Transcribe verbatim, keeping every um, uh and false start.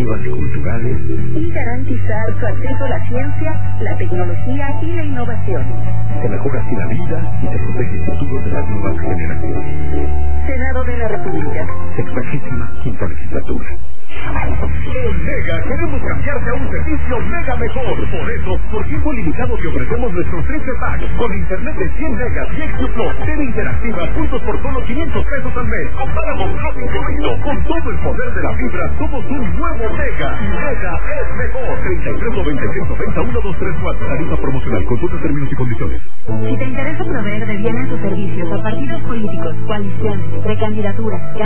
deportivas, culturales y garantizar su acceso a la ciencia, la tecnología y la innovación. Te mejora así la vida y te protege el futuro de las nuevas generaciones. Senado de la República. Sexagésima quinta legislatura. En Mega queremos cambiarte a un servicio Mega mejor. Por eso, por tiempo limitado te ofrecemos nuestro trece pack con internet de cien megas y X Plus, tele interactiva, puntos por solo quinientos pesos al mes. Comparamos más incluido. Con todo el poder de la fibra, somos un nuevo Mega. Mega es mejor. treinta y tres noventa y seis noventa uno dos tres cuatro. Tarifa promocional. Consulta términos y condiciones. Si te interesa proveer de bienes o servicios a partidos políticos, coaliciones, precandidaturas,